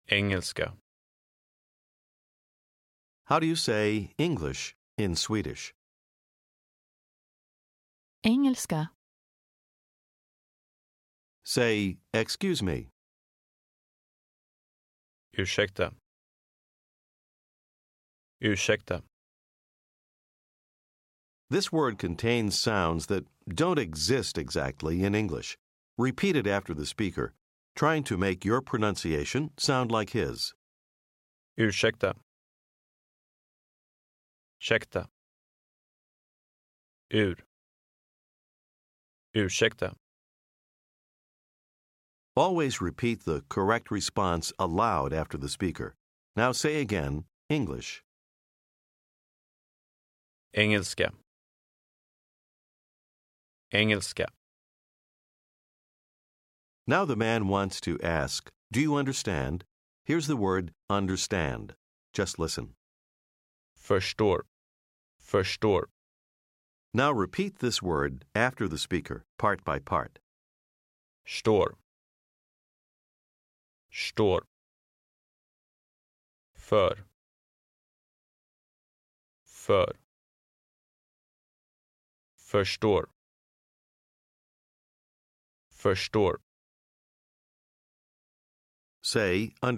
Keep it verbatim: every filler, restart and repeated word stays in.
Engelska. How do you say English in Swedish? Engelska. Say, excuse me. Ursäkta. Ursäkta. This word contains sounds that don't exist exactly in English. Repeat it after the speaker, trying to make your pronunciation sound like his. Ursäkta. Ursäkta. Ur. Ursäkta. Always repeat the correct response aloud after the speaker. Now say again, English. Engelska. Engelska. Now the man wants to ask, do you understand? Here's the word understand. Just listen. Förstår. Förstår. Now repeat this word after the speaker, part by part. Står. Står. För. För. Förstår. Förstår. Say,